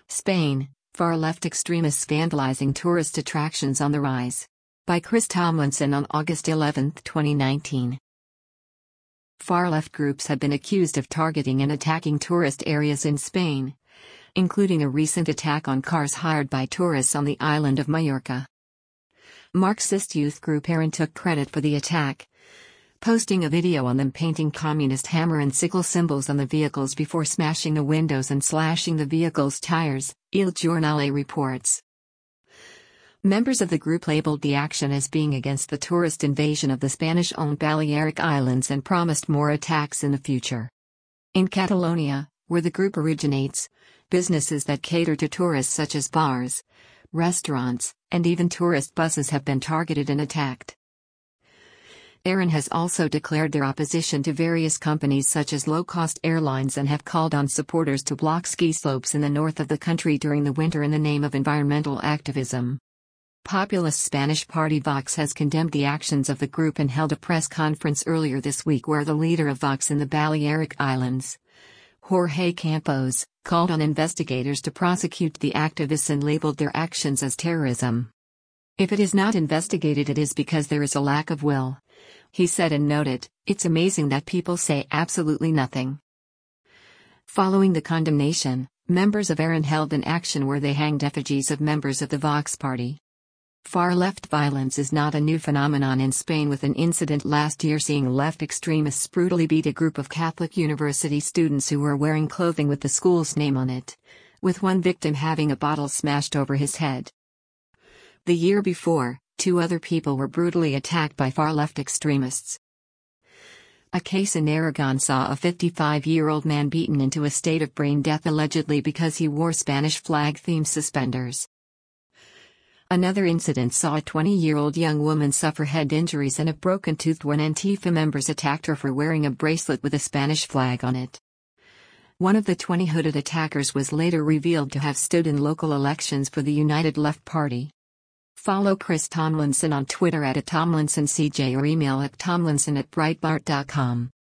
Spain, far-left extremists vandalizing tourist attractions on the rise. By Chris Tomlinson on August 11, 2019. Far-left groups have been accused of targeting and attacking tourist areas in Spain, including a recent attack on cars hired by tourists on the island of Mallorca. Marxist youth group AREN took credit for the attack, posting a video on them painting communist hammer and sickle symbols on the vehicles before smashing the windows and slashing the vehicle's tires, El Jornal reports. Members of the group labeled the action as being against the tourist invasion of the Spanish-owned Balearic Islands and promised more attacks in the future. In Catalonia, where the group originates, businesses that cater to tourists such as bars, restaurants, and even tourist buses have been targeted and attacked. AREN has also declared their opposition to various companies such as low-cost airlines and have called on supporters to block ski slopes in the north of the country during the winter in the name of environmental activism. Populist Spanish party Vox has condemned the actions of the group and held a press conference earlier this week where the leader of Vox in the Balearic Islands, Jorge Campos, called on investigators to prosecute the activists and labeled their actions as terrorism. "If it is not investigated, it is because there is a lack of will," he said and noted, "It's amazing that people say absolutely nothing." Following the condemnation, members of AREN held an action where they hanged effigies of members of the Vox party. Far-left violence is not a new phenomenon in Spain, with an incident last year seeing left extremists brutally beat a group of Catholic university students who were wearing clothing with the school's name on it, with one victim having a bottle smashed over his head. The year before, 2 other people were brutally attacked by far-left extremists. A case in Aragon saw a 55-year-old man beaten into a state of brain death allegedly because he wore Spanish flag-themed suspenders. Another incident saw a 20-year-old young woman suffer head injuries and a broken tooth when Antifa members attacked her for wearing a bracelet with a Spanish flag on it. One of the 20 hooded attackers was later revealed to have stood in local elections for the United Left Party. Follow Chris Tomlinson on Twitter @TomlinsonCJ or email at tomlinson@breitbart.com.